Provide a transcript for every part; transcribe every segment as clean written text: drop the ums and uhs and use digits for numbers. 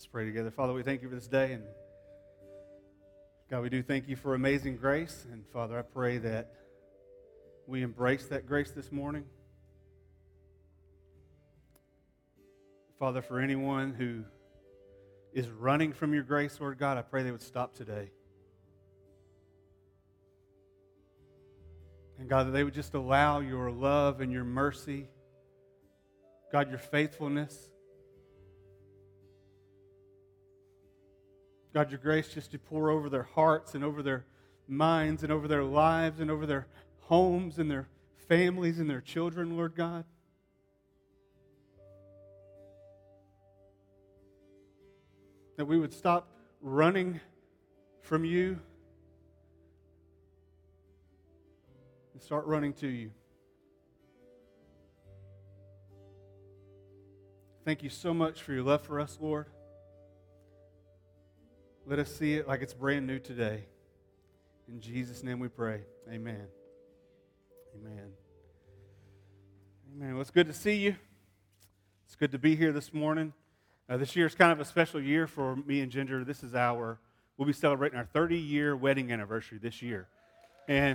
Let's pray together. Father, we thank you for this day, and God, we do thank you for amazing grace. And Father, I pray that we embrace that grace this morning. Father, for anyone who is running from your grace, Lord God, I pray they would stop today. And God, that they would just allow your love and your mercy, God, your faithfulness, God, your grace just to pour over their hearts and over their minds and over their lives and over their homes and their families and their children, Lord God. That we would stop running from you and start running to you. Thank you so much for your love for us, Lord. Let us see it like it's brand new today. In Jesus' name we pray. Amen. Amen. Amen. Well, it's good to see you. It's good to be here this morning. This year is kind of a special year for me and Ginger. We'll be celebrating our 30-year wedding anniversary this year. And,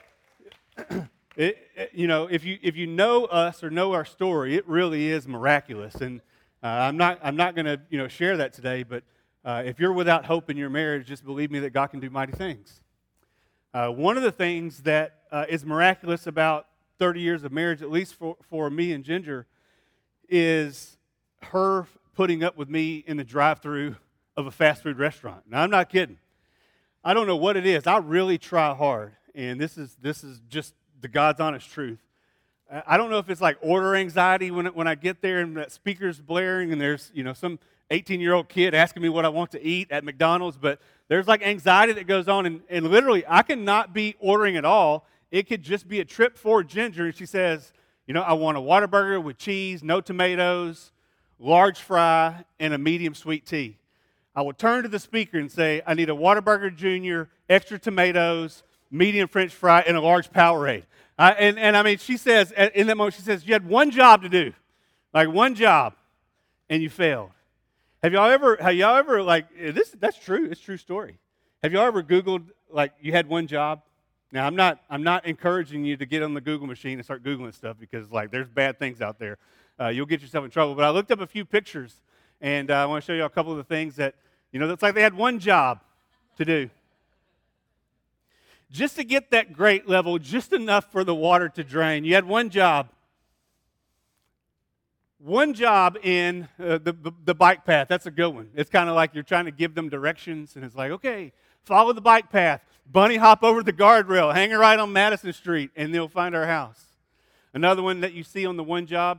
if you know us or know our story, it really is miraculous. And I'm not going to, share that today, but if you're without hope in your marriage, just believe me that God can do mighty things. One of the things that is miraculous about 30 years of marriage, at least for me and Ginger, is her putting up with me in the drive-thru of a fast food restaurant. Now, I'm not kidding. I don't know what it is. I really try hard, and this is just the God's honest truth. I don't know if it's like order anxiety when I get there and that speaker's blaring and there's some 18-year-old kid asking me what I want to eat at McDonald's, but there's like anxiety that goes on, and literally I cannot be ordering at all. It could just be a trip for Ginger, and she says, I want a Whataburger with cheese, no tomatoes, large fry, and a medium sweet tea. I will turn to the speaker and say, I need a Whataburger Junior, extra tomatoes, medium French fry, and a large Powerade. She says, in that moment, she says, you had one job to do, like one job, and you failed. Have y'all ever like this? That's true. It's a true story. Have y'all ever Googled like you had one job? Now I'm not encouraging you to get on the Google machine and start Googling stuff because like there's bad things out there. You'll get yourself in trouble. But I looked up a few pictures, and I want to show you a couple of the things that it's like they had one job to do, just to get that grade level, just enough for the water to drain. You had one job. One job in the bike path. That's a good one. It's kind of like you're trying to give them directions, and it's like, okay, follow the bike path. Bunny hop over the guardrail. Hang a right on Madison Street, and they'll find our house. Another one that you see on the one job.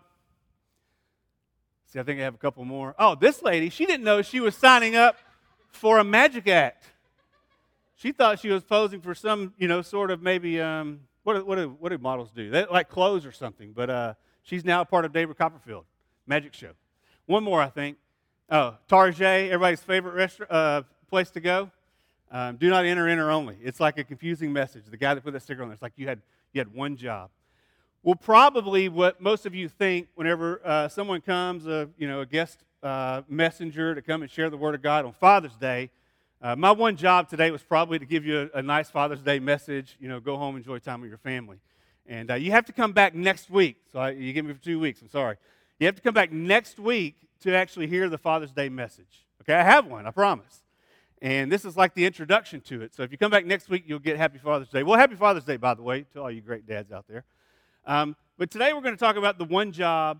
See, I think I have a couple more. Oh, this lady, she didn't know she was signing up for a magic act. She thought she was posing for some, sort of maybe, what do models do? They like clothes or something, but she's now a part of David Copperfield. Magic show. One more, I think. Oh, Target, everybody's favorite place to go. Do not enter only. It's like a confusing message. The guy that put that sticker on there, it's like you had one job. Well, probably what most of you think whenever someone comes, a guest messenger to come and share the Word of God on Father's Day, my one job today was probably to give you a nice Father's Day message. Go home, enjoy time with your family. And you have to come back next week. So you give me for 2 weeks. I'm sorry. You have to come back next week to actually hear the Father's Day message. Okay, I have one, I promise. And this is like the introduction to it. So if you come back next week, you'll get Happy Father's Day. Well, Happy Father's Day, by the way, to all you great dads out there. But today we're going to talk about the one job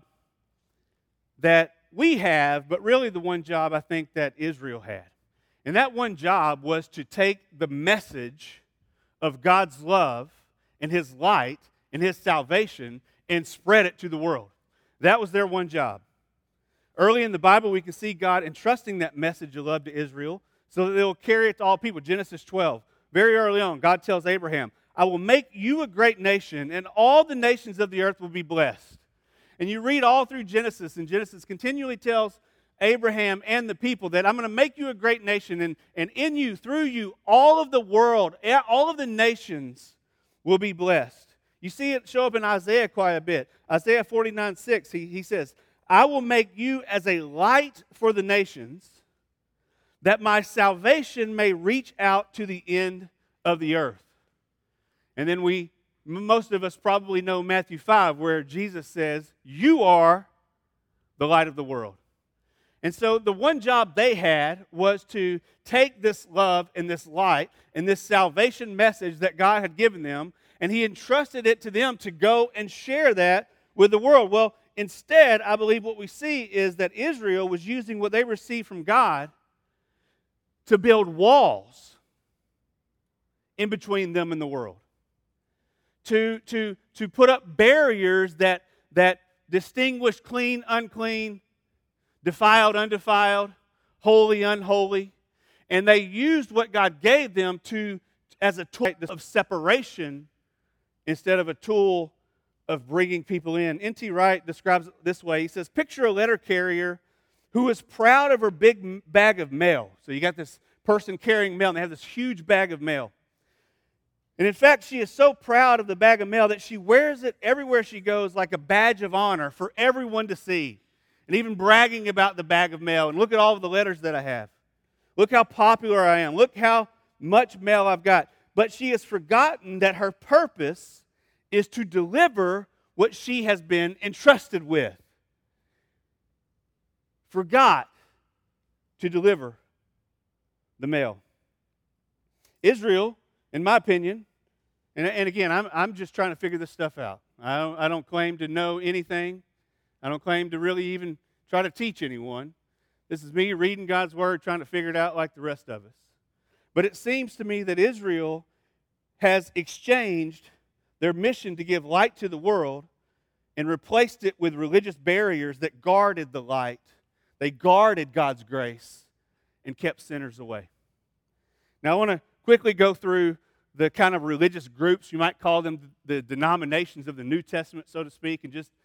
that we have, but really the one job I think that Israel had. And that one job was to take the message of God's love and His light and His salvation and spread it to the world. That was their one job. Early in the Bible, we can see God entrusting that message of love to Israel so that they will carry it to all people. Genesis 12, very early on, God tells Abraham, I will make you a great nation, and all the nations of the earth will be blessed. And you read all through Genesis, and Genesis continually tells Abraham and the people that I'm going to make you a great nation, and in you, through you, all of the world, all of the nations will be blessed. You see it show up in Isaiah quite a bit. Isaiah 49:6, he says, I will make you as a light for the nations, that my salvation may reach out to the end of the earth. And then most of us probably know Matthew 5, where Jesus says, you are the light of the world. And so the one job they had was to take this love and this light and this salvation message that God had given them, and he entrusted it to them to go and share that with the world. Well, instead, I believe what we see is that Israel was using what they received from God to build walls in between them and the world. To put up barriers that distinguish clean, unclean, defiled, undefiled, holy, unholy. And they used what God gave them as a tool of separation instead of a tool of bringing people in. N.T. Wright describes it this way. He says, picture a letter carrier who is proud of her big bag of mail. So you got this person carrying mail, and they have this huge bag of mail. And in fact, she is so proud of the bag of mail that she wears it everywhere she goes like a badge of honor for everyone to see. And even bragging about the bag of mail. And look at all of the letters that I have. Look how popular I am. Look how much mail I've got. But she has forgotten that her purpose is to deliver what she has been entrusted with. Forgot to deliver the mail. Israel, in my opinion, and again, I'm just trying to figure this stuff out. I don't claim to know anything. I don't claim to really even try to teach anyone. This is me reading God's Word, trying to figure it out like the rest of us. But it seems to me that Israel has exchanged their mission to give light to the world and replaced it with religious barriers that guarded the light. They guarded God's grace and kept sinners away. Now, I want to quickly go through the kind of religious groups, you might call them the denominations of the New Testament, so to speak, and just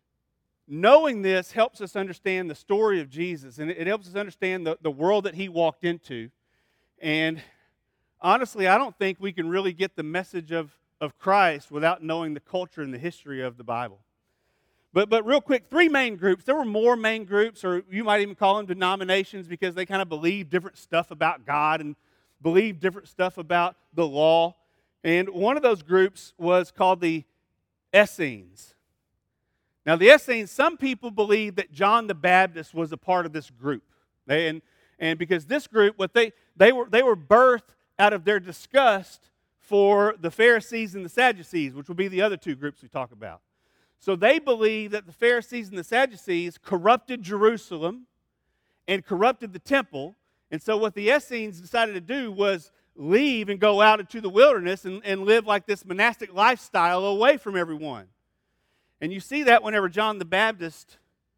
knowing this helps us understand the story of Jesus, and it helps us understand the world that he walked into. And honestly, I don't think we can really get the message of Christ without knowing the culture and the history of the Bible. But real quick, 3 main groups. There were more main groups, or you might even call them denominations, because they kind of believe different stuff about God and believe different stuff about the law. And one of those groups was called the Essenes. Now, the Essenes, some people believe that John the Baptist was a part of this group. And because this group, they were birthed out of their disgust for the Pharisees and the Sadducees, which will be the other 2 groups we talk about. So they believe that the Pharisees and the Sadducees corrupted Jerusalem and corrupted the temple. And so what the Essenes decided to do was leave and go out into the wilderness and live like this monastic lifestyle away from everyone. And you see that whenever John the Baptist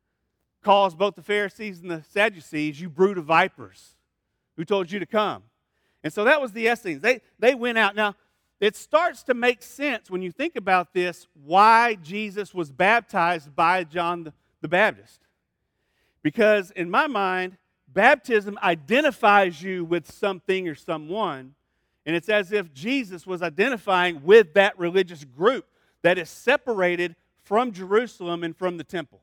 calls both the Pharisees and the Sadducees, you brood of vipers, who told you to come? And so that was the Essenes. They went out. Now, it starts to make sense when you think about this, why Jesus was baptized by John the Baptist. Because in my mind, baptism identifies you with something or someone, and it's as if Jesus was identifying with that religious group that is separated from Jerusalem and from the temple.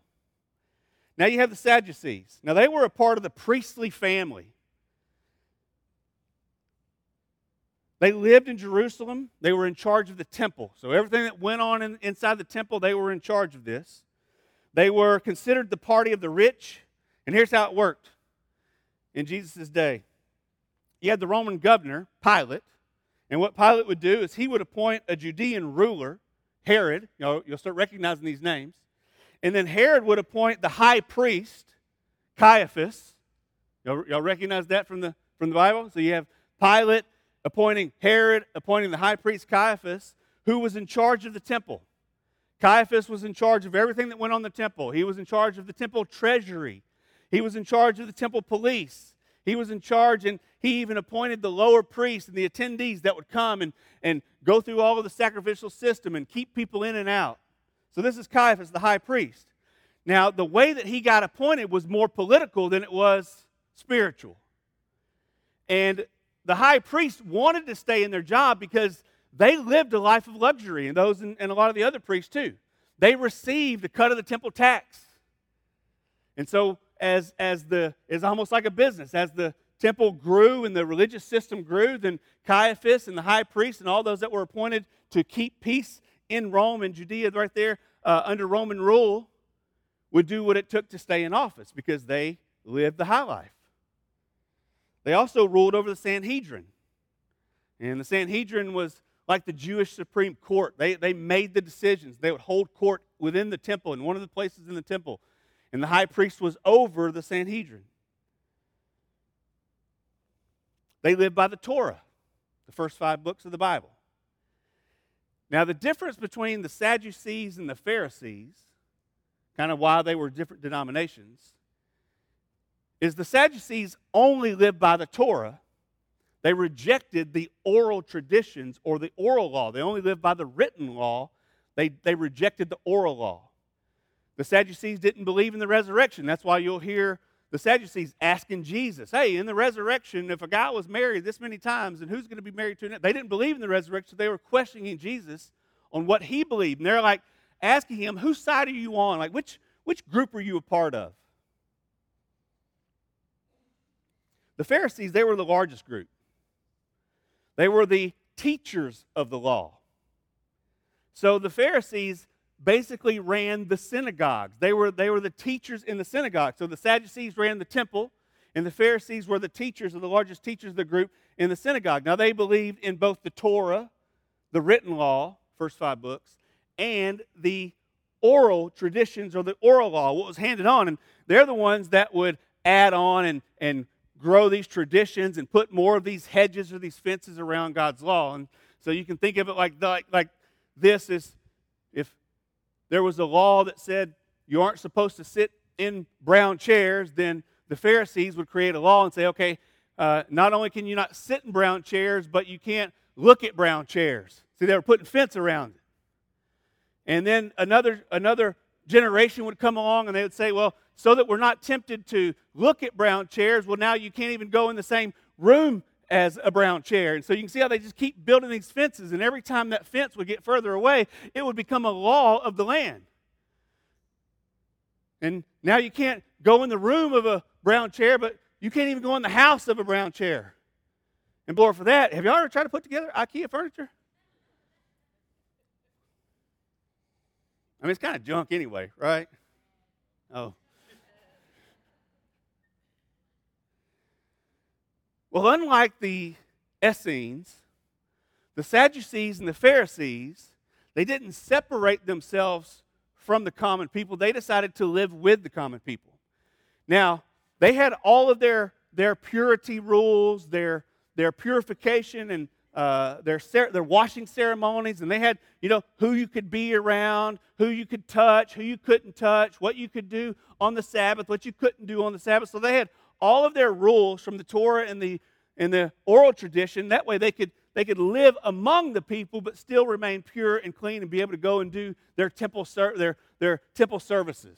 Now you have the Sadducees. Now they were a part of the priestly family. They lived in Jerusalem. They were in charge of the temple. So everything that went on inside the temple, they were in charge of this. They were considered the party of the rich. And here's how it worked in Jesus' day. You had the Roman governor, Pilate. And what Pilate would do is he would appoint a Judean ruler, Herod. You'll start recognizing these names. And then Herod would appoint the high priest, Caiaphas. Y'all recognize that from the Bible? So you have Pilate appointing Herod, appointing the high priest Caiaphas, who was in charge of the temple. Caiaphas was in charge of everything that went on in the temple. He was in charge of the temple treasury. He was in charge of the temple police. He was in charge, and he even appointed the lower priests and the attendees that would come and go through all of the sacrificial system and keep people in and out. So this is Caiaphas, the high priest. Now, the way that he got appointed was more political than it was spiritual. And the high priest wanted to stay in their job because they lived a life of luxury, and those and a lot of the other priests too. They received a cut of the temple tax. And so as almost like a business, as the temple grew and the religious system grew, then Caiaphas and the high priest and all those that were appointed to keep peace in Rome and Judea right there under Roman rule would do what it took to stay in office because they lived the high life. They also ruled over the Sanhedrin. And the Sanhedrin was like the Jewish Supreme Court. They made the decisions. They would hold court within the temple, in one of the places in the temple. And the high priest was over the Sanhedrin. They lived by the Torah, the first 5 books of the Bible. Now, the difference between the Sadducees and the Pharisees, kind of why they were different denominations, is the Sadducees only lived by the Torah. They rejected the oral traditions or the oral law. They only lived by the written law. They rejected the oral law. The Sadducees didn't believe in the resurrection. That's why you'll hear the Sadducees asking Jesus, hey, in the resurrection, if a guy was married this many times, then who's going to be married to him? They didn't believe in the resurrection, so they were questioning Jesus on what he believed. And they're like asking him, whose side are you on? Like, which group are you a part of? The Pharisees, they were the largest group. They were the teachers of the law. So the Pharisees basically ran the synagogues. They were the teachers in the synagogue. So the Sadducees ran the temple, and the Pharisees were the teachers, or the largest teachers of the group in the synagogue. Now they believed in both the Torah, the written law, first 5 books, and the oral traditions or the oral law, what was handed on. And they're the ones that would add on and grow these traditions and put more of these hedges or these fences around God's law. And so you can think of it like this is, if there was a law that said you aren't supposed to sit in brown chairs, then the Pharisees would create a law and say, okay, not only can you not sit in brown chairs, but you can't look at brown chairs. See, they were putting fence around it. And then another generation would come along and they would say, well, so that we're not tempted to look at brown chairs, well, now you can't even go in the same room as a brown chair. And so you can see how they just keep building these fences, and every time that fence would get further away, it would become a law of the land. And now you can't go in the room of a brown chair, but you can't even go in the house of a brown chair. And Lord, for that, have y'all ever tried to put together IKEA furniture? I mean, it's kind of junk anyway, right? Oh. Well, unlike the Essenes, the Sadducees and the Pharisees, they didn't separate themselves from the common people. They decided to live with the common people. Now, they had all of their purity rules, their purification and their washing ceremonies, and they had, who you could be around, who you could touch, who you couldn't touch, what you could do on the Sabbath, what you couldn't do on the Sabbath. So they had all of their rules from the Torah and the oral tradition. That way they could live among the people but still remain pure and clean and be able to go and do their temple services.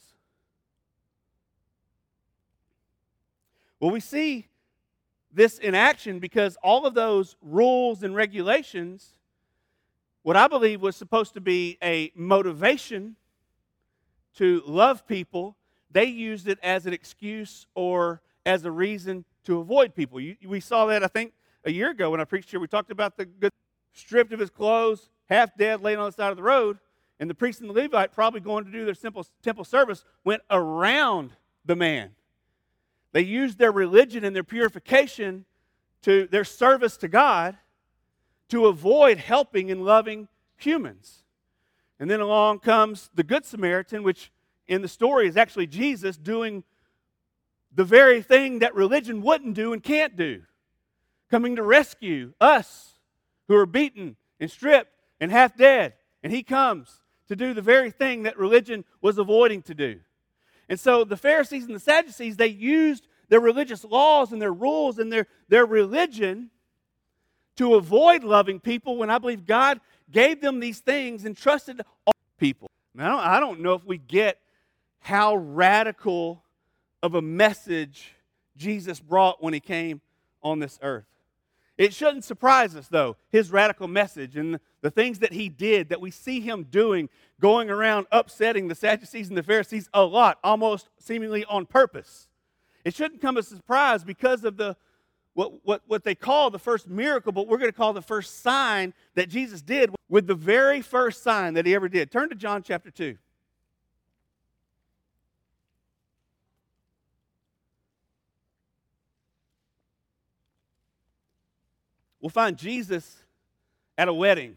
Well, we see this in action because all of those rules and regulations, what I believe was supposed to be a motivation to love people, they used it as an excuse or as a reason to avoid people. We saw that, I think, a year ago when I preached here. We talked about the good stripped of his clothes, half dead, laying on the side of the road, and the priest and the Levite, probably going to do their simple temple service, went around the man. They used their religion and their purification to their service to God to avoid helping and loving humans. And then along comes the Good Samaritan, which in the story is actually Jesus doing the very thing that religion wouldn't do and can't do, coming to rescue us who are beaten and stripped and half dead. And he comes to do the very thing that religion was avoiding to do. And so the Pharisees and the Sadducees, they used their religious laws and their rules and their religion to avoid loving people when I believe God gave them these things and trusted all people. Now, I don't know if we get how radical of a message Jesus brought when he came on this earth. It shouldn't surprise us, though, his radical message and the things that he did, that we see him doing, going around upsetting the Sadducees and the Pharisees a lot, almost seemingly on purpose. It shouldn't come as a surprise because of the what they call the first miracle, but we're going to call the first sign that Jesus did with the very first sign that he ever did. Turn to John chapter 2. We'll find Jesus at a wedding.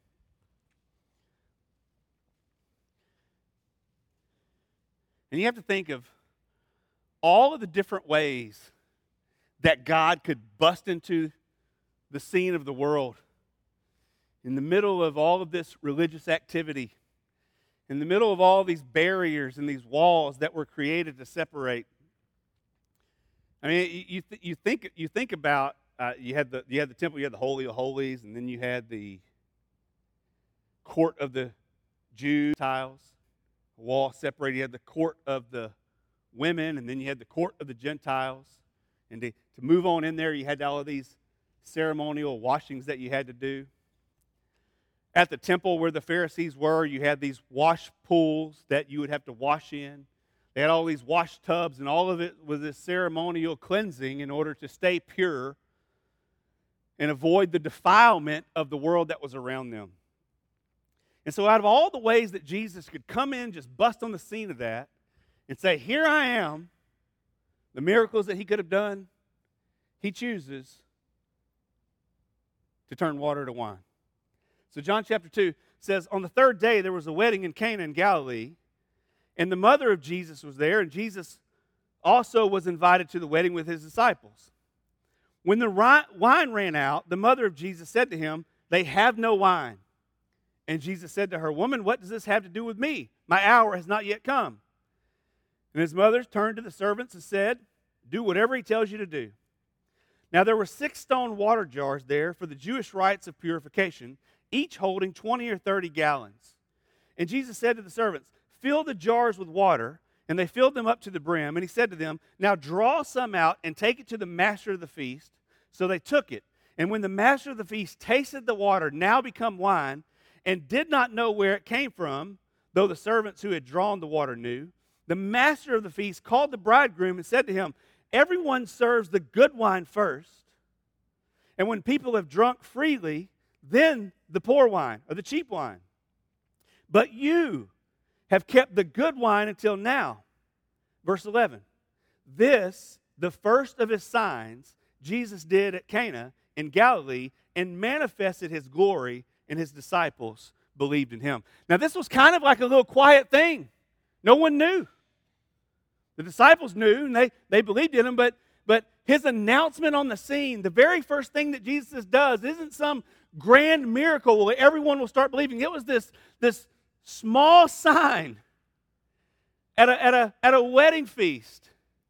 And you have to think of all of the different ways that God could bust into the scene of the world in the middle of all of this religious activity, in the middle of all these barriers and these walls that were created to separate. I mean, you think about you had the temple, you had the Holy of Holies, and then you had the court of the Jews, tiles, wall separated. You had the court of the women, and then you had the court of the Gentiles. And to move on in there, you had all of these ceremonial washings that you had to do. At the temple where the Pharisees were, you had these wash pools that you would have to wash in. They had all these wash tubs, and all of it was this ceremonial cleansing in order to stay pure and avoid the defilement of the world that was around them. And so out of all the ways that Jesus could come in, just bust on the scene of that, and say, here I am, the miracles that he could have done, he chooses to turn water to wine. So John chapter 2 says, on the third day there was a wedding in Cana in Galilee, and the mother of Jesus was there, and Jesus also was invited to the wedding with his disciples. When the wine ran out, the mother of Jesus said to him, they have no wine. And Jesus said to her, woman, what does this have to do with me? My hour has not yet come. And his mother turned to the servants and said, do whatever he tells you to do. Now there were 6 stone water jars there for the Jewish rites of purification, each holding 20 or 30 gallons. And Jesus said to the servants, fill the jars with water. And they filled them up to the brim. And he said to them, now draw some out and take it to the master of the feast. So they took it. And when the master of the feast tasted the water, now become wine, and did not know where it came from, though the servants who had drawn the water knew, the master of the feast called the bridegroom and said to him, everyone serves the good wine first, and when people have drunk freely, then the poor wine, or the cheap wine. But you have kept the good wine until now. Verse 11, this, the first of his signs, Jesus did at Cana in Galilee, and manifested his glory, and his disciples believed in him. Now this was kind of like a little quiet thing. No one knew. The disciples knew, and they believed in him, but his announcement on the scene, the very first thing that Jesus does, isn't some grand miracle where everyone will start believing. It was this small sign at a wedding feast.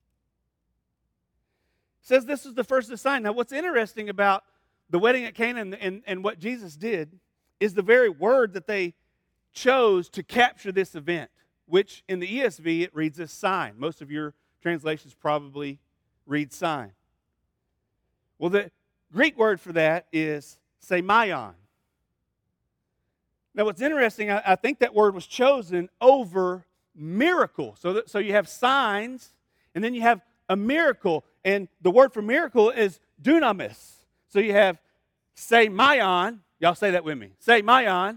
It says this is the first of the sign. Now what's interesting about the wedding at Cana and what Jesus did is the very word that they chose to capture this event, which in the ESV it reads as sign. Most of your translations probably read sign. Well, the Greek word for that is semeion. Now what's interesting, I think that word was chosen over miracle. So you have signs, and then you have a miracle, and the word for miracle is dunamis. So you have semeion. Y'all say that with me. Semeion.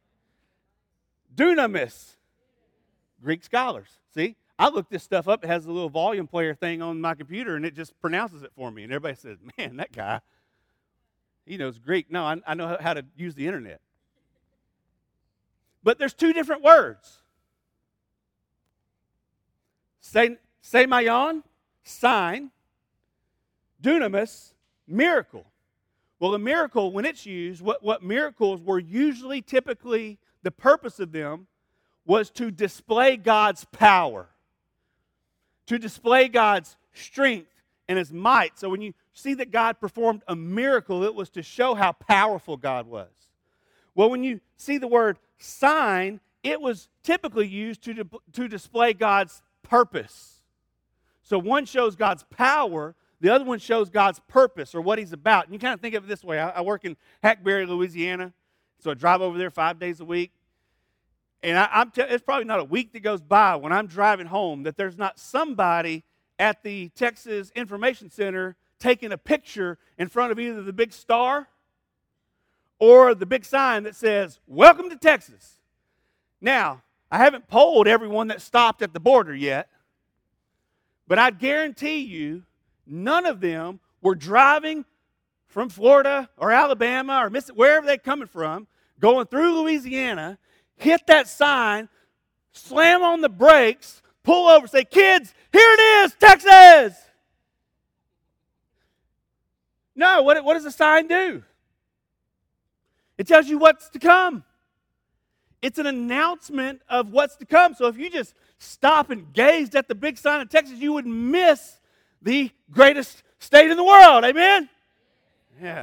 Dunamis. Greek scholars. See, I looked this stuff up. It has a little volume player thing on my computer, and it just pronounces it for me. And everybody says, man, that guy, he knows Greek. No, I know how to use the internet. But there's 2 different words. Semeion, sign. Dunamis, miracle. Well, a miracle, when it's used, what miracles were usually typically, the purpose of them was to display God's power, to display God's strength and his might. So when you see that God performed a miracle, it was to show how powerful God was. Well, when you see the word sign, it was typically used to display God's purpose. So one shows God's power, the other one shows God's purpose or what he's about. And you kind of think of it this way. I work in Hackberry, Louisiana, so I drive over there 5 days a week. And it's probably not a week that goes by when I'm driving home that there's not somebody at the Texas Information Center taking a picture in front of either the big star or the big sign that says, "Welcome to Texas." Now, I haven't polled everyone that stopped at the border yet, but I guarantee you none of them were driving from Florida or Alabama or Mississippi, wherever they're coming from, going through Louisiana, hit that sign, slam on the brakes, pull over, say, "Kids, here it is, Texas!" No, what does the sign do? It tells you what's to come. It's an announcement of what's to come. So if you just stop and gazed at the big sign of Texas, you would miss the greatest state in the world. Amen? Yeah.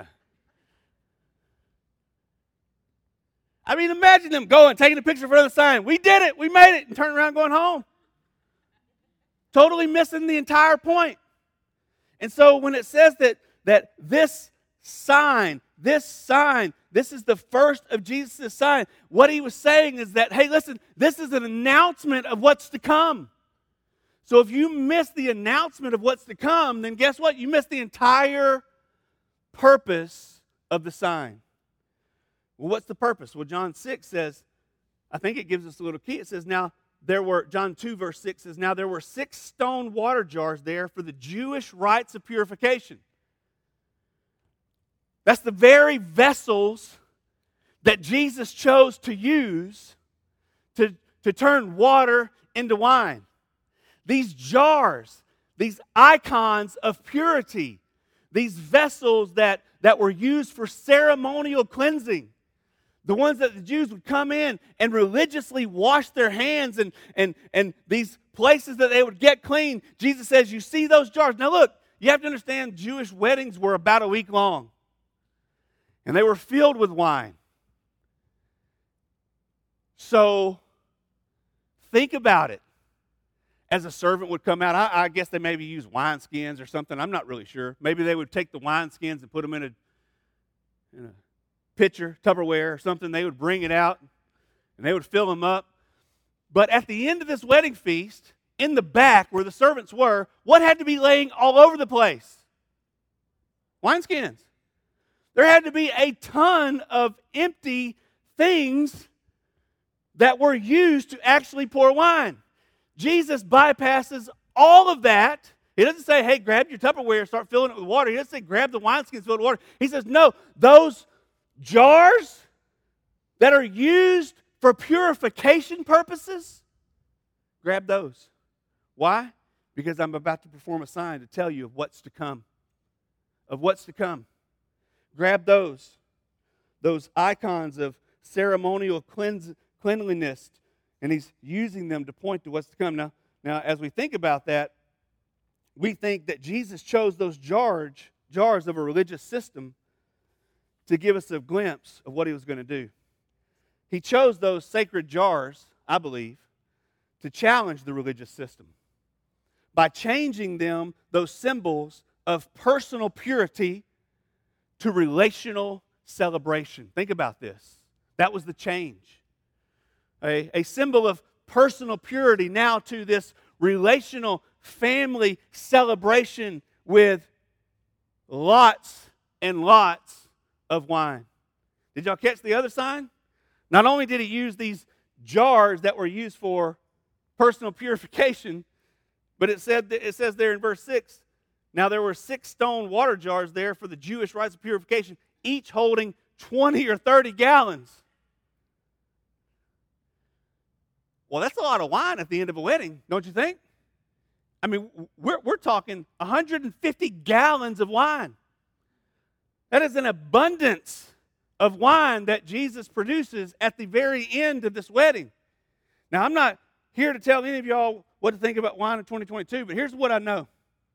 I mean, imagine them going, taking a picture for the sign. "We did it. We made it," and turning around going home. Totally missing the entire point. And so when it says that this sign, this is the first of Jesus' sign, what he was saying is that, hey, listen, this is an announcement of what's to come. So if you miss the announcement of what's to come, then guess what? You miss the entire purpose of the sign. Well, what's the purpose? Well, John 6 says, I think it gives us a little key. It says, John 2 verse 6 says, "Now there were 6 stone water jars there for the Jewish rites of purification." That's the very vessels that Jesus chose to use to turn water into wine. These jars, these icons of purity, these vessels that were used for ceremonial cleansing, the ones that the Jews would come in and religiously wash their hands and these places that they would get clean. Jesus says, you see those jars. Now look, you have to understand Jewish weddings were about a week long. And they were filled with wine. So think about it. As a servant would come out, I guess they maybe use wineskins or something. I'm not really sure. Maybe they would take the wineskins and put them in a pitcher, Tupperware or something. They would bring it out and they would fill them up. But at the end of this wedding feast, in the back where the servants were, what had to be laying all over the place? Wineskins. There had to be a ton of empty things that were used to actually pour wine. Jesus bypasses all of that. He doesn't say, hey, grab your Tupperware and start filling it with water. He doesn't say, grab the wineskins, fill it with water. He says, no, those jars that are used for purification purposes, grab those. Why? Because I'm about to perform a sign to tell you of what's to come. Of what's to come. Grab those icons of ceremonial cleanliness, and he's using them to point to what's to come. Now, as we think about that, we think that Jesus chose those jars of a religious system to give us a glimpse of what he was going to do. He chose those sacred jars, I believe, to challenge the religious system by changing them, those symbols of personal purity, to relational celebration. Think about this. That was the change. A symbol of personal purity now to this relational family celebration with lots and lots of wine. Did y'all catch the other sign? Not only did he use these jars that were used for personal purification, but it says there in verse 6, now there were 6 stone water jars there for the Jewish rites of purification, each holding 20 or 30 gallons. Well, that's a lot of wine at the end of a wedding, don't you think? I mean, we're talking 150 gallons of wine. That is an abundance of wine that Jesus produces at the very end of this wedding. Now, I'm not here to tell any of y'all what to think about wine in 2022, but here's what I know.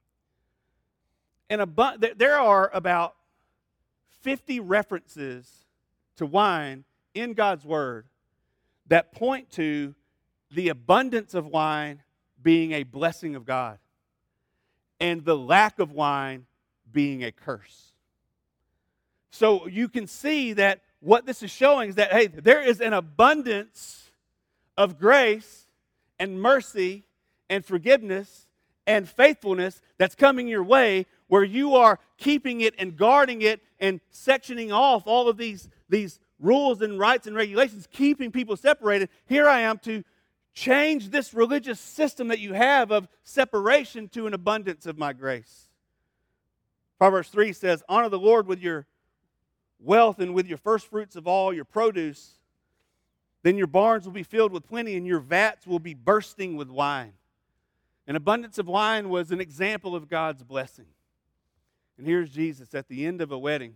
There are about 50 references to wine in God's Word that point to the abundance of wine being a blessing of God and the lack of wine being a curse. So you can see that what this is showing is that, hey, there is an abundance of grace and mercy and forgiveness and faithfulness that's coming your way, where you are keeping it and guarding it and sectioning off all of these rules and rights and regulations, keeping people separated. Here I am to change this religious system that you have of separation to an abundance of my grace. Proverbs 3 says, honor the Lord with your wealth and with your first fruits of all your produce. Then your barns will be filled with plenty and your vats will be bursting with wine. An abundance of wine was an example of God's blessing. And here's Jesus at the end of a wedding,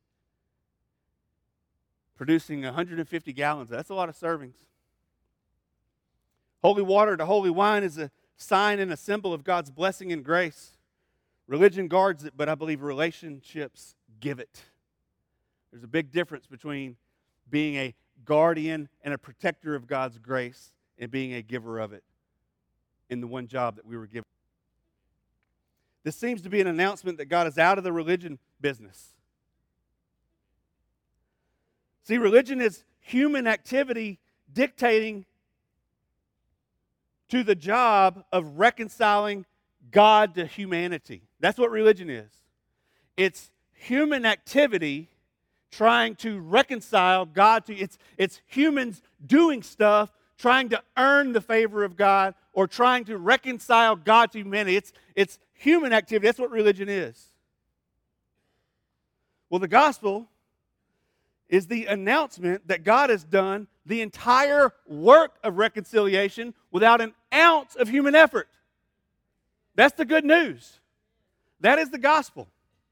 producing 150 gallons. That's a lot of servings. Holy water to holy wine is a sign and a symbol of God's blessing and grace. Religion guards it, but I believe relationships give it. There's a big difference between being a guardian and a protector of God's grace and being a giver of it in the one job that we were given. This seems to be an announcement that God is out of the religion business. See, religion is human activity dictating to the job of reconciling God to humanity. That's what religion is. It's human activity trying to reconcile God to, it's humans doing stuff, trying to earn the favor of God, or trying to reconcile God to humanity. It's human activity. That's what religion is. Well, the gospel is the announcement that God has done the entire work of reconciliation without an ounce of human effort. That's the good news. That is the gospel.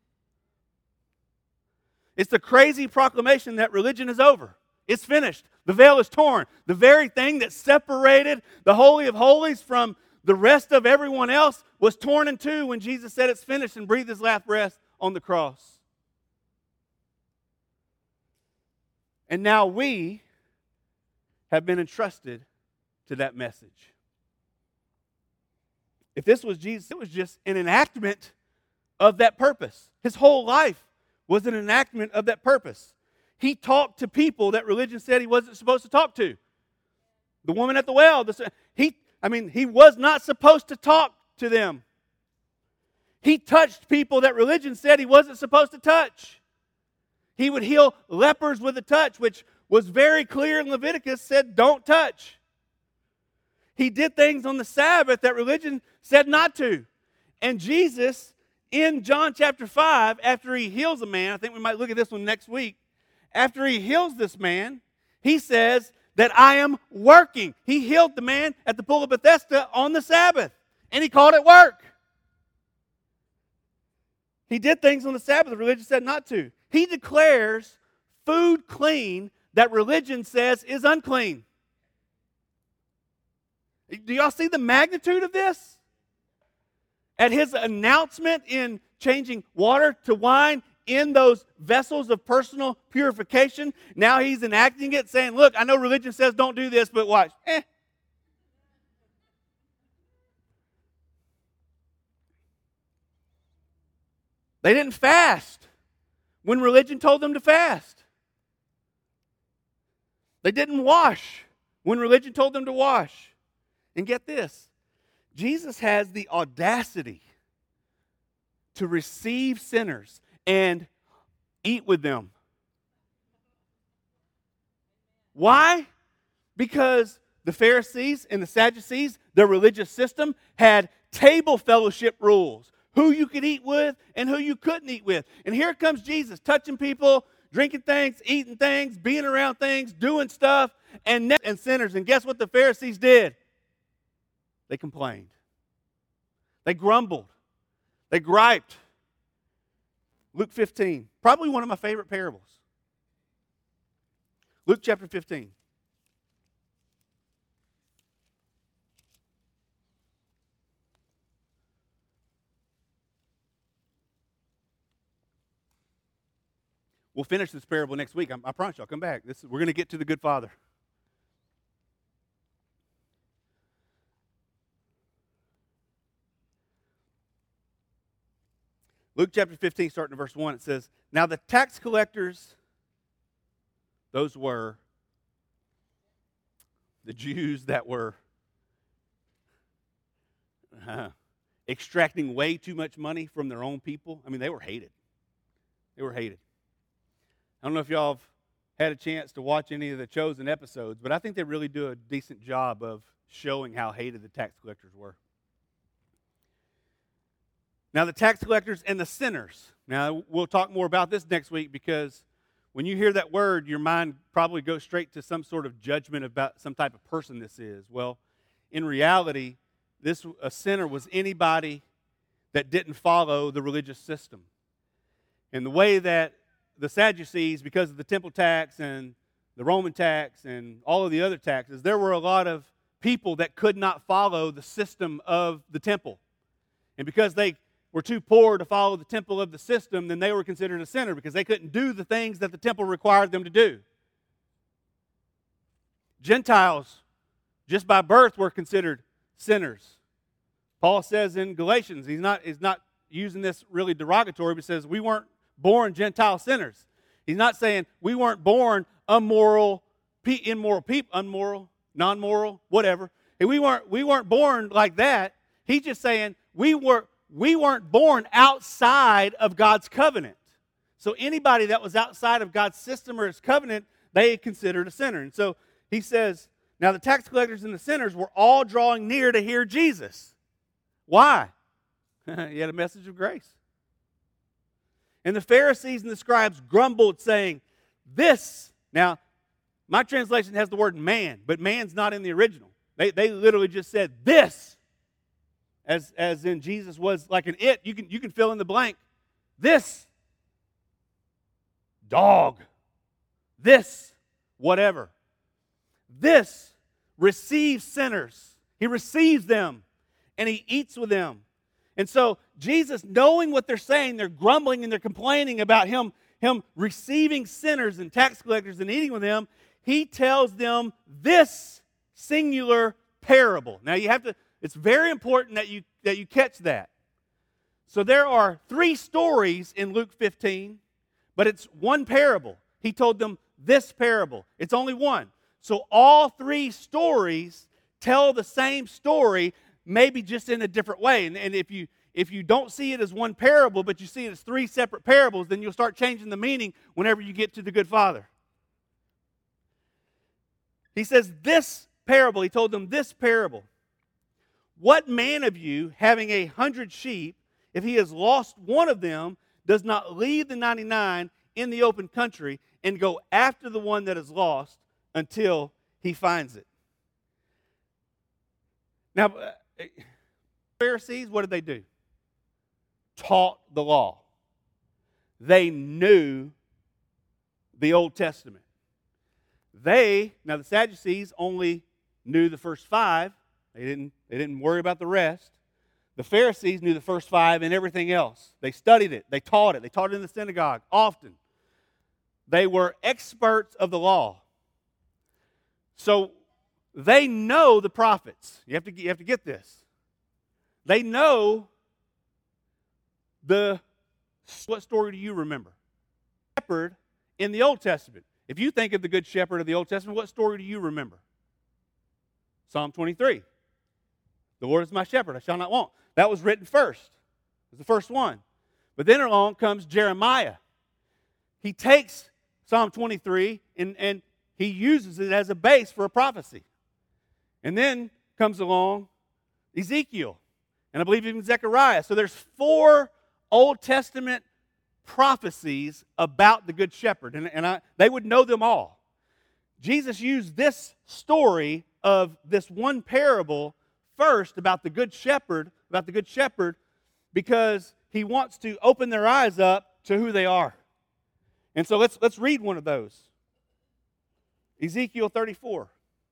It's the crazy proclamation that religion is over. It's finished. The veil is torn. The very thing that separated the Holy of Holies from the rest of everyone else was torn in two when Jesus said it's finished and breathed his last breath on the cross. And now we have been entrusted to that message. If this was Jesus, it was just an enactment of that purpose. His whole life was an enactment of that purpose. He talked to people that religion said he wasn't supposed to talk to. The woman at the well, he was not supposed to talk to them. He touched people that religion said he wasn't supposed to touch. He would heal lepers with a touch, which was very clear in Leviticus, said don't touch. He did things on the Sabbath that religion said not to. And Jesus, in John chapter 5, after he heals a man, I think we might look at this one next week, after he heals this man, he says that I am working. He healed the man at the pool of Bethesda on the Sabbath, and he called it work. He did things on the Sabbath that religion said not to. He declares food clean that religion says is unclean. Do y'all see the magnitude of this? At his announcement in changing water to wine in those vessels of personal purification, now he's enacting it, saying, look, I know religion says don't do this, but watch. They didn't fast when religion told them to fast. They didn't wash when religion told them to wash. And get this, Jesus has the audacity to receive sinners and eat with them. Why? Because the Pharisees and the Sadducees, their religious system, had table fellowship rules. Who you could eat with and who you couldn't eat with. And here comes Jesus, touching people, drinking things, eating things, being around things, doing stuff, and sinners. And guess what the Pharisees did? They complained. They grumbled. They griped. Luke 15, probably one of my favorite parables. Luke chapter 15. We'll finish this parable next week. I promise you, I'll come back. We're going to get to the good Father. Luke chapter 15, starting in verse 1, it says, now the tax collectors, those were the Jews that were extracting way too much money from their own people. I mean, they were hated. They were hated. I don't know if y'all have had a chance to watch any of the Chosen episodes, but I think they really do a decent job of showing how hated the tax collectors were. Now, the tax collectors and the sinners. Now, we'll talk more about this next week, because when you hear that word, your mind probably goes straight to some sort of judgment about some type of person this is. Well, in reality, a sinner was anybody that didn't follow the religious system. And the way that the Sadducees, because of the temple tax and the Roman tax and all of the other taxes, there were a lot of people that could not follow the system of the temple. And because they were too poor to follow the temple of the system, then they were considered a sinner because they couldn't do the things that the temple required them to do. Gentiles, just by birth, were considered sinners. Paul says in Galatians, he's not using this really derogatory, but says we weren't born Gentile sinners. He's not saying we weren't born immoral people, non-moral, whatever. And we weren't born like that. He's just saying we weren't born outside of God's covenant. So anybody that was outside of God's system or His covenant, they considered a sinner. And so he says, now the tax collectors and the sinners were all drawing near to hear Jesus. Why? He had a message of grace. And the Pharisees and the scribes grumbled, saying, this, now, my translation has the word man, but man's not in the original. They literally just said this, as in Jesus was like an it. You can fill in the blank. This dog. This whatever. This receives sinners. He receives them, and He eats with them. And so Jesus, knowing what they're saying, they're grumbling and they're complaining about him receiving sinners and tax collectors and eating with them. He tells them this singular parable. Now it's very important that you catch that. So there are 3 stories in Luke 15, but it's one parable. He told them this parable. It's only one. So all 3 stories tell the same story, maybe just in a different way. And if you don't see it as one parable, but you see it as 3 separate parables, then you'll start changing the meaning whenever you get to the Good Father. He says this parable, he told them this parable. What man of you, having 100 sheep, if he has lost one of them, does not leave the 99 in the open country and go after the one that is lost until he finds it? Now, Pharisees, what did they do? Taught the law. They knew the Old Testament. Now the Sadducees only knew the first 5. They didn't worry about the rest. The Pharisees knew the first 5 and everything else. They studied it. They taught it. They taught it in the synagogue often. They were experts of the law. So they know the prophets. You have to get this. They know what story do you remember? Shepherd in the Old Testament. If you think of the Good Shepherd of the Old Testament, what story do you remember? Psalm 23. The Lord is my shepherd, I shall not want. That was written first. It was the first one. But then along comes Jeremiah. He takes Psalm 23 and he uses it as a base for a prophecy. And then comes along Ezekiel. And I believe even Zechariah. So there's 4 Old Testament prophecies about the Good Shepherd. And they would know them all. Jesus used this story of this one parable first about the Good Shepherd, because He wants to open their eyes up to who they are. And so let's read one of those. Ezekiel 34.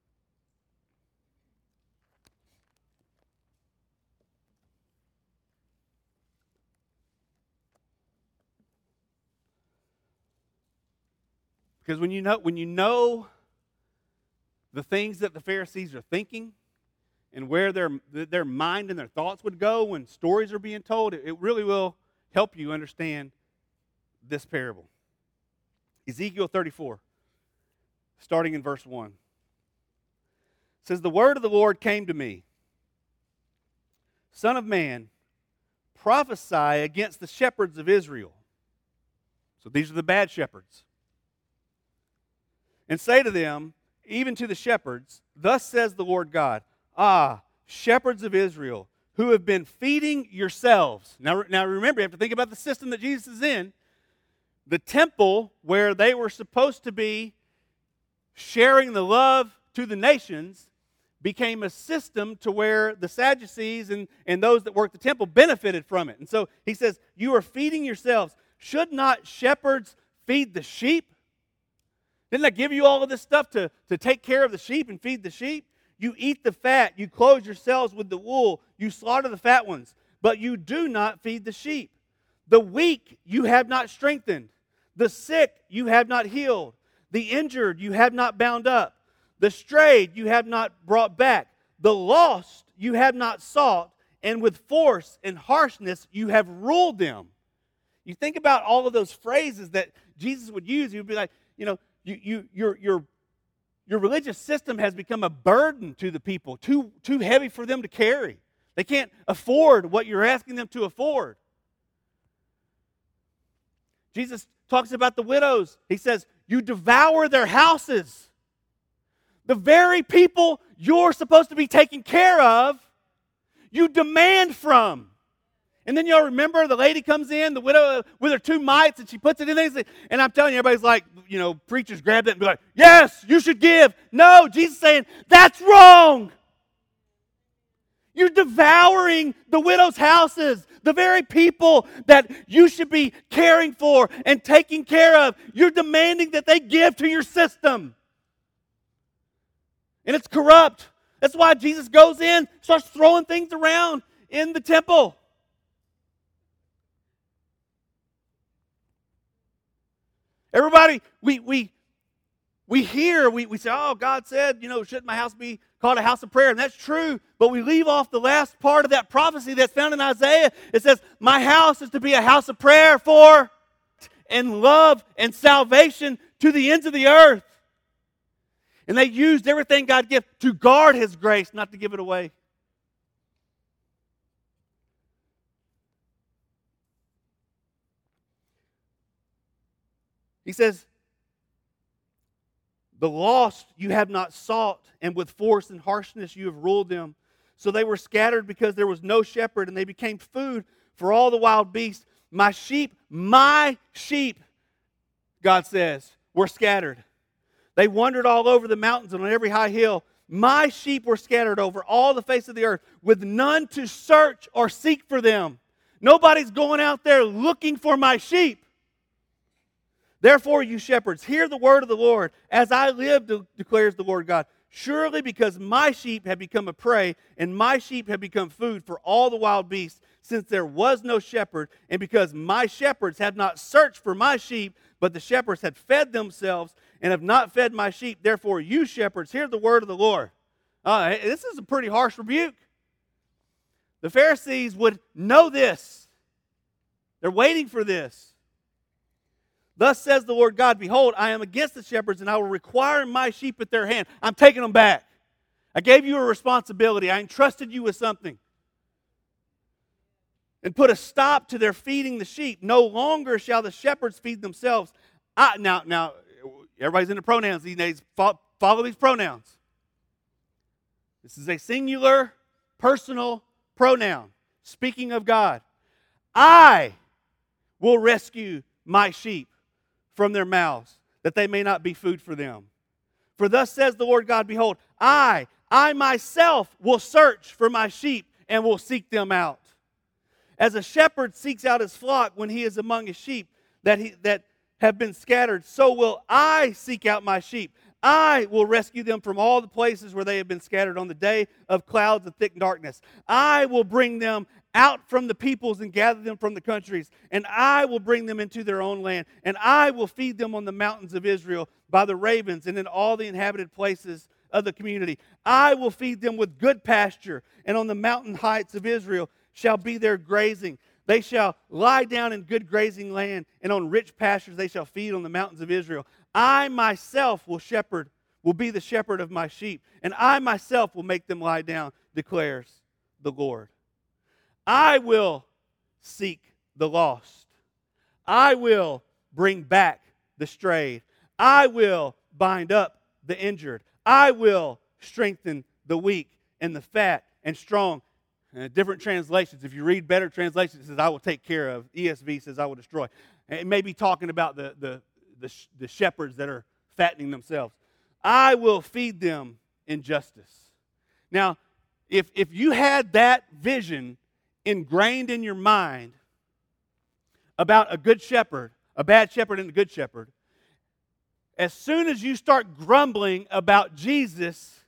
Because when you know the things that the Pharisees are thinking and where their mind and their thoughts would go when stories are being told, it really will help you understand this parable. Ezekiel 34, starting in verse 1. It says, "The word of the Lord came to me. Son of man, prophesy against the shepherds of Israel. So these are the bad shepherds. And say to them, even to the shepherds, thus says the Lord God, shepherds of Israel, who have been feeding yourselves. Now remember, you have to think about the system that Jesus is in. The temple where they were supposed to be sharing the love to the nations became a system to where the Sadducees and those that worked the temple benefited from it. And so he says, you are feeding yourselves. Should not shepherds feed the sheep? Didn't I give you all of this stuff to take care of the sheep and feed the sheep? You eat the fat, you clothe yourselves with the wool, you slaughter the fat ones, but you do not feed the sheep. The weak you have not strengthened, the sick you have not healed, the injured you have not bound up, the strayed you have not brought back, the lost you have not sought, and with force and harshness you have ruled them. You think about all of those phrases that Jesus would use. He would be like, your religious system has become a burden to the people, too heavy for them to carry. They can't afford what you're asking them to afford. Jesus talks about the widows. He says, you devour their houses. The very people you're supposed to be taking care of, you demand from. And then y'all remember the lady comes in, the widow with her 2 mites, and she puts it in there. And I'm telling you, everybody's like, preachers grab that and be like, yes, you should give. No, Jesus is saying, that's wrong. You're devouring the widow's houses, the very people that you should be caring for and taking care of. You're demanding that they give to your system. And it's corrupt. That's why Jesus goes in, starts throwing things around in the temple. Everybody, we hear, we say, oh, God said, shouldn't my house be called a house of prayer? And that's true, but we leave off the last part of that prophecy that's found in Isaiah. It says, my house is to be a house of prayer for and love and salvation to the ends of the earth. And they used everything God gave to guard His grace, not to give it away. He says, the lost you have not sought, and with force and harshness you have ruled them. So they were scattered because there was no shepherd, and they became food for all the wild beasts. My sheep, God says, were scattered. They wandered all over the mountains and on every high hill. My sheep were scattered over all the face of the earth, with none to search or seek for them. Nobody's going out there looking for my sheep. Therefore, you shepherds, hear the word of the Lord. As I live, declares the Lord God, surely because my sheep have become a prey, and my sheep have become food for all the wild beasts, since there was no shepherd, and because my shepherds have not searched for my sheep, but the shepherds had fed themselves and have not fed my sheep. Therefore, you shepherds, hear the word of the Lord. This is a pretty harsh rebuke. The Pharisees would know this. They're waiting for this. Thus says the Lord God, behold, I am against the shepherds, and I will require my sheep at their hand. I'm taking them back. I gave you a responsibility. I entrusted you with something. And put a stop to their feeding the sheep. No longer shall the shepherds feed themselves. Now, everybody's into pronouns these days. Follow these pronouns. This is a singular, personal pronoun. Speaking of God. I will rescue my sheep from their mouths, that they may not be food for them. For thus says the Lord God, behold, I myself will search for my sheep and will seek them out. As a shepherd seeks out his flock when he is among his sheep that have been scattered, so will I seek out my sheep. I will rescue them from all the places where they have been scattered on the day of clouds and thick darkness. I will bring them out from the peoples and gather them from the countries, and I will bring them into their own land, and I will feed them on the mountains of Israel by the ravens and in all the inhabited places of the community. I will feed them with good pasture, and on the mountain heights of Israel shall be their grazing. They shall lie down in good grazing land, and on rich pastures they shall feed on the mountains of Israel. I myself will be the shepherd of my sheep, and I myself will make them lie down, declares the Lord. I will seek the lost. I will bring back the strayed. I will bind up the injured. I will strengthen the weak and the fat and strong. Different translations. If you read better translations, it says, I will take care of. ESV says, I will destroy. It may be talking about the shepherds that are fattening themselves. I will feed them in justice. Now, if you had that vision ingrained in your mind about a good shepherd, a bad shepherd and a good shepherd, as soon as you start grumbling about Jesus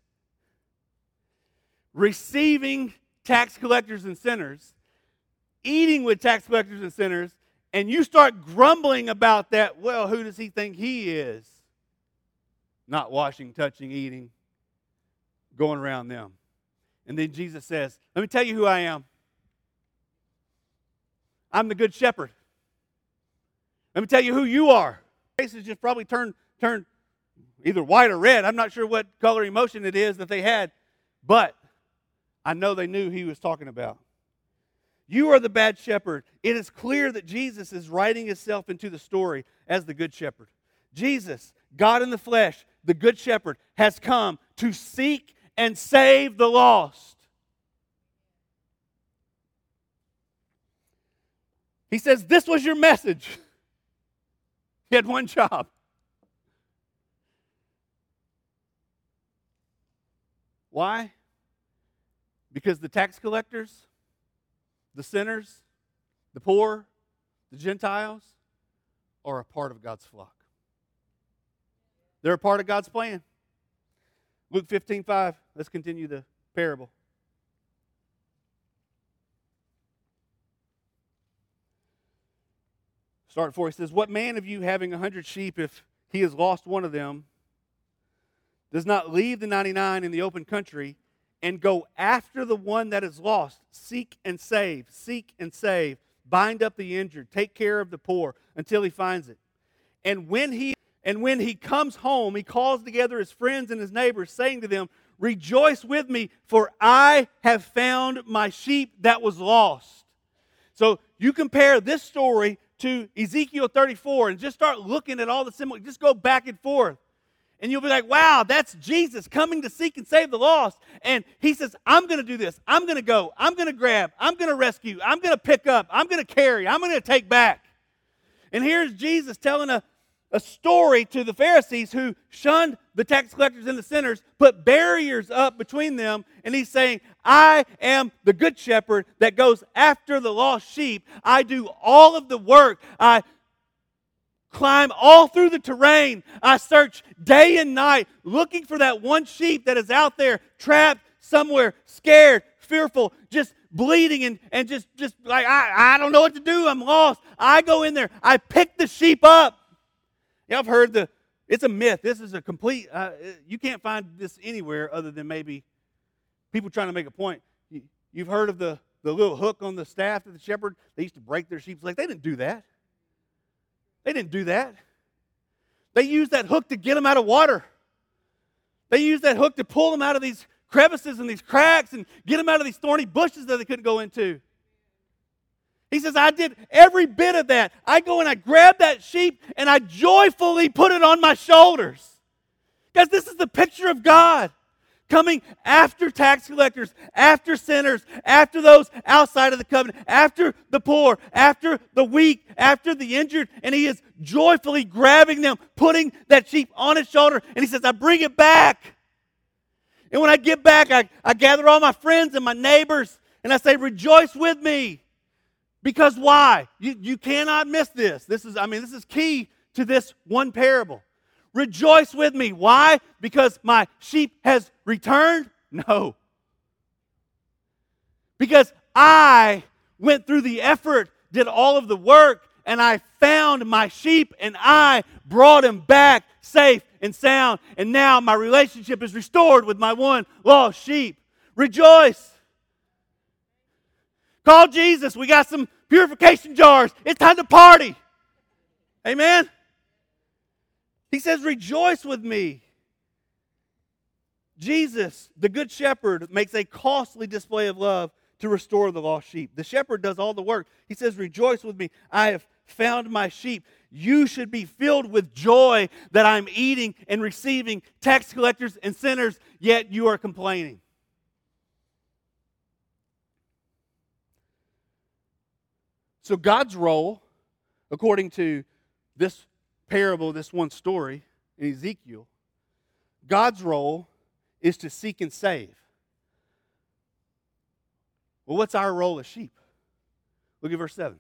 receiving tax collectors and sinners, eating with tax collectors and sinners, and you start grumbling about that, well, who does he think he is? Not washing, touching, eating, going around them. And then Jesus says, let me tell you who I am. I'm the good shepherd. Let me tell you who you are. Faces just probably turned either white or red. I'm not sure what color emotion it is that they had, but I know they knew he was talking about. You are the bad shepherd. It is clear that Jesus is writing himself into the story as the good shepherd. Jesus, God in the flesh, the good shepherd, has come to seek and save the lost. He says, this was your message. He had one job. Why? Because the tax collectors, the sinners, the poor, the Gentiles are a part of God's flock. They're a part of God's plan. Luke 15:5. Let's continue the parable. Start 4. He says, what man of you having 100 sheep, if he has lost one of them, does not leave the 99 in the open country and go after the one that is lost? Seek and save, bind up the injured, take care of the poor until he finds it. And when he comes home, he calls together his friends and his neighbors, saying to them, rejoice with me, for I have found my sheep that was lost. So you compare this story to Ezekiel 34 and just start looking at all the similar, just go back and forth. And you'll be like, wow, that's Jesus coming to seek and save the lost. And he says, I'm going to do this. I'm going to go. I'm going to grab. I'm going to rescue. I'm going to pick up. I'm going to carry. I'm going to take back. And here's Jesus telling a story to the Pharisees who shunned the tax collectors and the sinners, put barriers up between them, and he's saying, I am the good shepherd that goes after the lost sheep. I do all of the work. I climb all through the terrain. I search day and night looking for that one sheep that is out there trapped somewhere, scared, fearful, just bleeding and just like, I don't know what to do. I'm lost. I go in there. I pick the sheep up. Yeah, I've heard it's a myth. This is a complete, you can't find this anywhere other than maybe people trying to make a point. You've heard of the little hook on the staff of the shepherd? They used to break their sheep's legs. They didn't do that. They didn't do that. They used that hook to get them out of water. They used that hook to pull them out of these crevices and these cracks and get them out of these thorny bushes that they couldn't go into. He says, I did every bit of that. I go and I grab that sheep and I joyfully put it on my shoulders. Guys, this is the picture of God coming after tax collectors, after sinners, after those outside of the covenant, after the poor, after the weak, after the injured, and he is joyfully grabbing them, putting that sheep on his shoulder, and he says, I bring it back. And when I get back, I gather all my friends and my neighbors, and I say, rejoice with me. Because why? You cannot miss this. This is key to this one parable. Rejoice with me. Why? Because my sheep has returned? No. Because I went through the effort, did all of the work, and I found my sheep and I brought him back safe and sound. And now my relationship is restored with my one lost sheep. Rejoice. Call Jesus. We got some purification jars. It's time to party. Amen? He says, rejoice with me. Jesus, the Good Shepherd, makes a costly display of love to restore the lost sheep. The shepherd does all the work. He says, rejoice with me. I have found my sheep. You should be filled with joy that I'm eating and receiving tax collectors and sinners, yet you are complaining. So God's role, according to this parable, this one story in Ezekiel, God's role is to seek and save. Well, what's our role as sheep? Look at verse 7.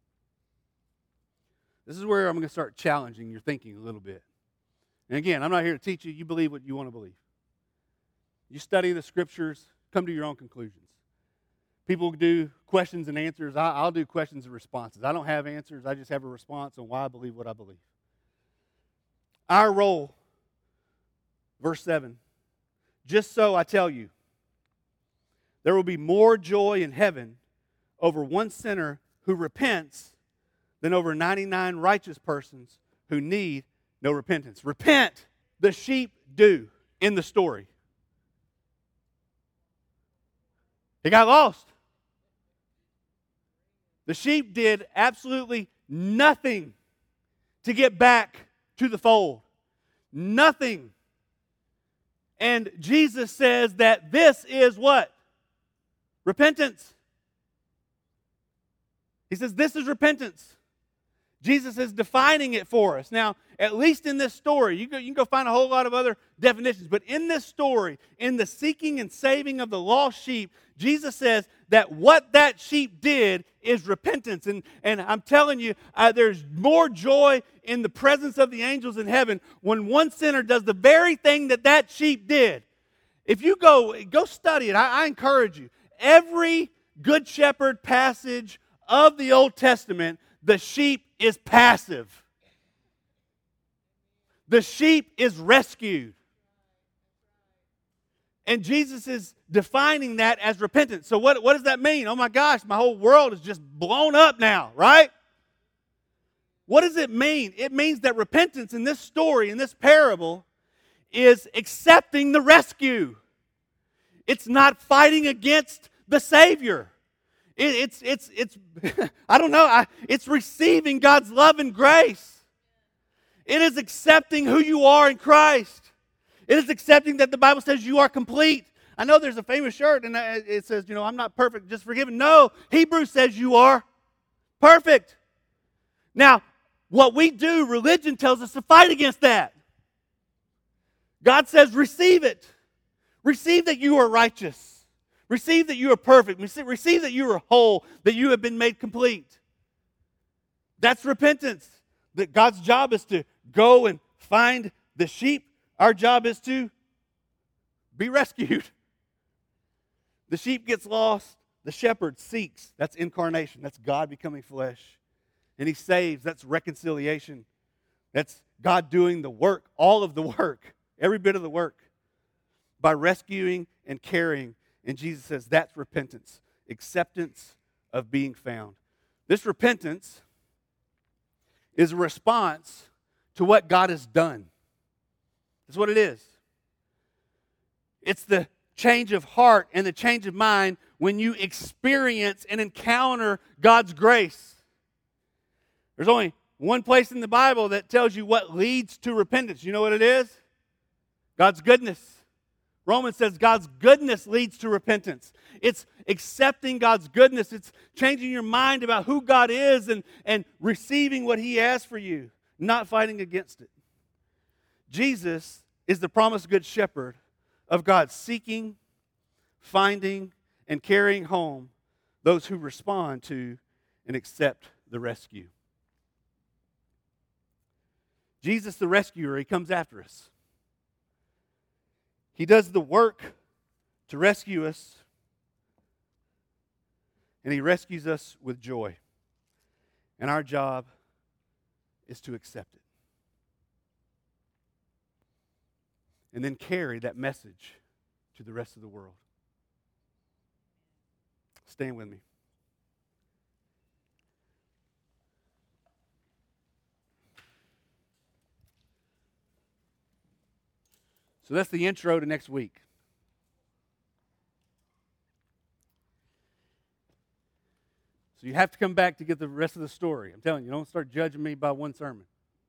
This is where I'm going to start challenging your thinking a little bit. And again, I'm not here to teach you. You believe what you want to believe. You study the Scriptures, come to your own conclusions. People do questions and answers. I'll do questions and responses. I don't have answers. I just have a response on why I believe what I believe. Our role, verse 7, just so I tell you, there will be more joy in heaven over one sinner who repents than over 99 righteous persons who need no repentance. Repent, the sheep do in the story. They got lost. The sheep did absolutely nothing to get back to the fold. Nothing. And Jesus says that this is what? Repentance. He says this is repentance. Jesus is defining it for us. Now, at least in this story, you can go find a whole lot of other definitions, but in this story, in the seeking and saving of the lost sheep, Jesus says that what that sheep did is repentance. And I'm telling you, there's more joy in the presence of the angels in heaven when one sinner does the very thing that sheep did. If you go study it, I encourage you. Every Good Shepherd passage of the Old Testament, the sheep is passive. The sheep is rescued. And Jesus is defining that as repentance. So what does that mean? Oh my gosh, my whole world is just blown up now, right? What does it mean? It means that repentance in this story, in this parable, is accepting the rescue. It's not fighting against the Savior. It's I don't know. It's receiving God's love and grace. It is accepting who you are in Christ. It is accepting that the Bible says you are complete. I know there's a famous shirt and it says, I'm not perfect, just forgiven. No, Hebrews says you are perfect. Now, what we do, religion tells us to fight against that. God says receive it. Receive that you are righteous. Receive that you are perfect. Receive that you are whole, that you have been made complete. That's repentance. That God's job is to go and find the sheep. Our job is to be rescued. The sheep gets lost. The shepherd seeks. That's incarnation. That's God becoming flesh. And he saves. That's reconciliation. That's God doing the work, all of the work, every bit of the work, by rescuing and carrying. And Jesus says that's repentance, acceptance of being found. This repentance is a response to what God has done. That's what it is. It's the change of heart and the change of mind when you experience and encounter God's grace. There's only one place in the Bible that tells you what leads to repentance. You know what it is? God's goodness. Romans says God's goodness leads to repentance. It's accepting God's goodness. It's changing your mind about who God is and receiving what He has for you, not fighting against it. Jesus is the promised good shepherd of God, seeking, finding, and carrying home those who respond to and accept the rescue. Jesus, the rescuer, He comes after us. He does the work to rescue us, and He rescues us with joy. And our job is to accept it. And then carry that message to the rest of the world. Stand with me. So that's the intro to next week. So you have to come back to get the rest of the story. I'm telling you, don't start judging me by one sermon.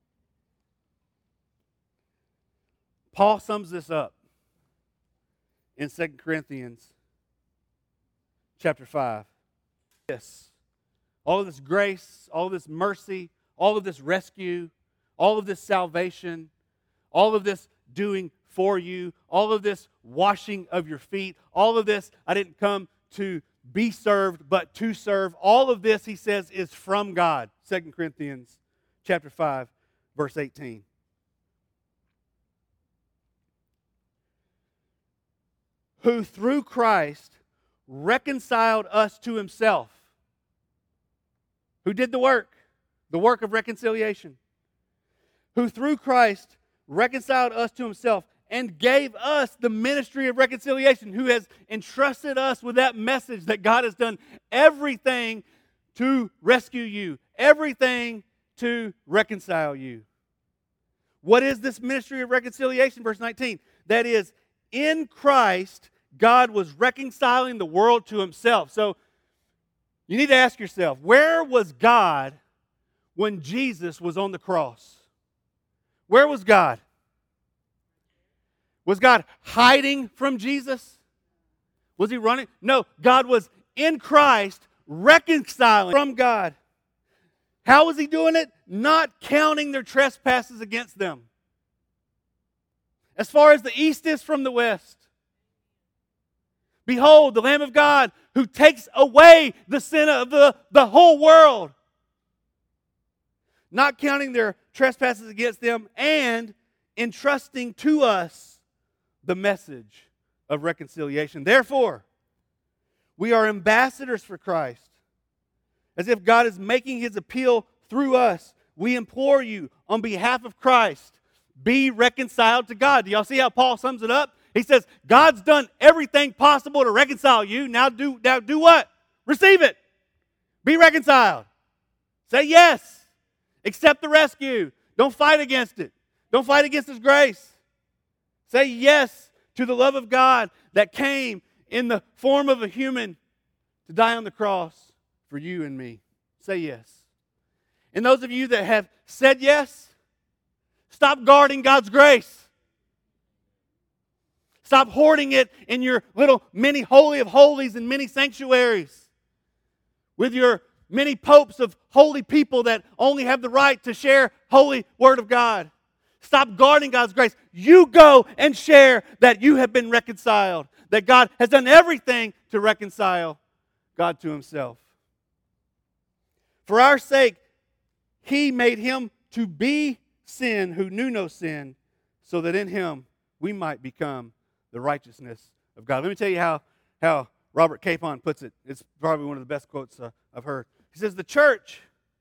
Paul sums this up in 2 Corinthians chapter 5. Yes. All of this grace, all of this mercy, all of this rescue, all of this salvation, all of this doing for you, all of this washing of your feet, all of this, I didn't come to be served, but to serve. All of this, he says, is from God. 2 Corinthians chapter 5, verse 18. Who through Christ reconciled us to himself. Who did the work of reconciliation. Who through Christ reconciled us to himself and gave us the ministry of reconciliation, who has entrusted us with that message that God has done everything to rescue you, everything to reconcile you. What is this ministry of reconciliation? Verse 19. That is, in Christ, God was reconciling the world to himself. So, you need to ask yourself, where was God when Jesus was on the cross? Where was God? Was God hiding from Jesus? Was he running? No, God was in Christ reconciling from God. How was he doing it? Not counting their trespasses against them. As far as the east is from the west. Behold, the Lamb of God who takes away the sin of the whole world. Not counting their trespasses against them and entrusting to us the message of reconciliation. Therefore, we are ambassadors for Christ. As if God is making his appeal through us, we implore you on behalf of Christ, be reconciled to God. Do y'all see how Paul sums it up? He says, God's done everything possible to reconcile you. Now do what? Receive it. Be reconciled. Say yes. Accept the rescue. Don't fight against it. Don't fight against his grace. Say yes to the love of God that came in the form of a human to die on the cross for you and me. Say yes. And those of you that have said yes, stop guarding God's grace. Stop hoarding it in your little mini holy of holies and mini sanctuaries with your many popes of holy people that only have the right to share holy word of God. Stop guarding God's grace. You go and share that you have been reconciled, that God has done everything to reconcile God to himself. For our sake, he made him to be sin who knew no sin, so that in him we might become the righteousness of God. Let me tell you how Robert Capon puts it. It's probably one of the best quotes I've heard. He says, the church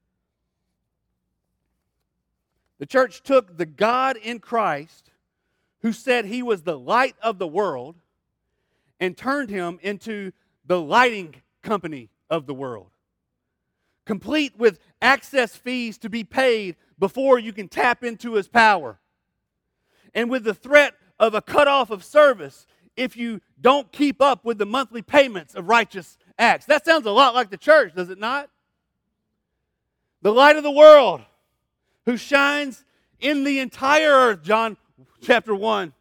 took the God in Christ, who said he was the light of the world, and turned him into the lighting company of the world, complete with access fees to be paid before you can tap into his power, and with the threat of a cutoff of service if you don't keep up with the monthly payments of righteous acts. That sounds a lot like the church, does it not? The light of the world, who shines in the entire earth, John chapter 1.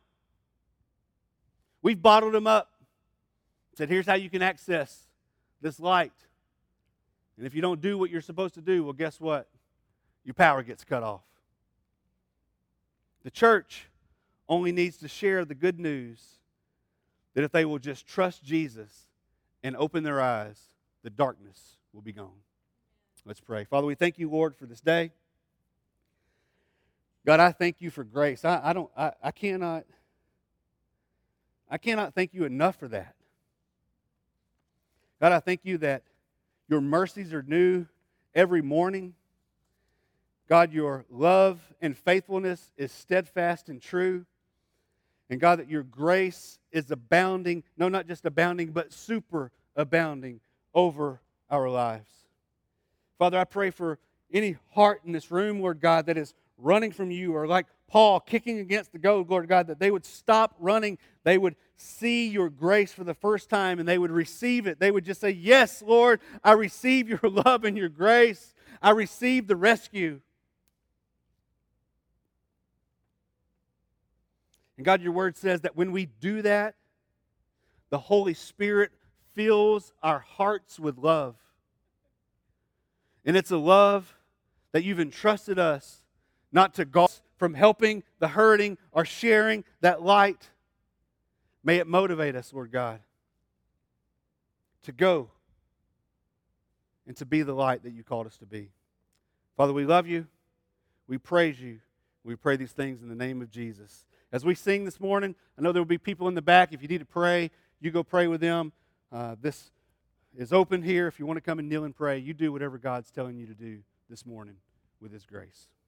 We've bottled him up. Said, here's how you can access this light. And if you don't do what you're supposed to do, well, guess what? Your power gets cut off. The church only needs to share the good news that if they will just trust Jesus and open their eyes, the darkness will be gone. Let's pray. Father, we thank you, Lord, for this day. God, I thank you for grace. I cannot thank you enough for that. God, I thank you that your mercies are new every morning. God, your love and faithfulness is steadfast and true. And God, that your grace is abounding, no, not just abounding, but super abounding over our lives. Father, I pray for any heart in this room, Lord God, that is running from you, or like Paul kicking against the goad, Lord God, that they would stop running they would see your grace for the first time and they would receive it. They would just say, yes, Lord, I receive your love and your grace. I receive the rescue. And God, your word says that when we do that, the Holy Spirit fills our hearts with love. And it's a love that you've entrusted us not to go from helping the hurting or sharing that light. May it motivate us, Lord God, to go and to be the light that you called us to be. Father, we love you. We praise you. We pray these things in the name of Jesus. As we sing this morning, I know there will be people in the back. If you need to pray, you go pray with them. This is open here. If you want to come and kneel and pray, you do whatever God's telling you to do this morning with His grace.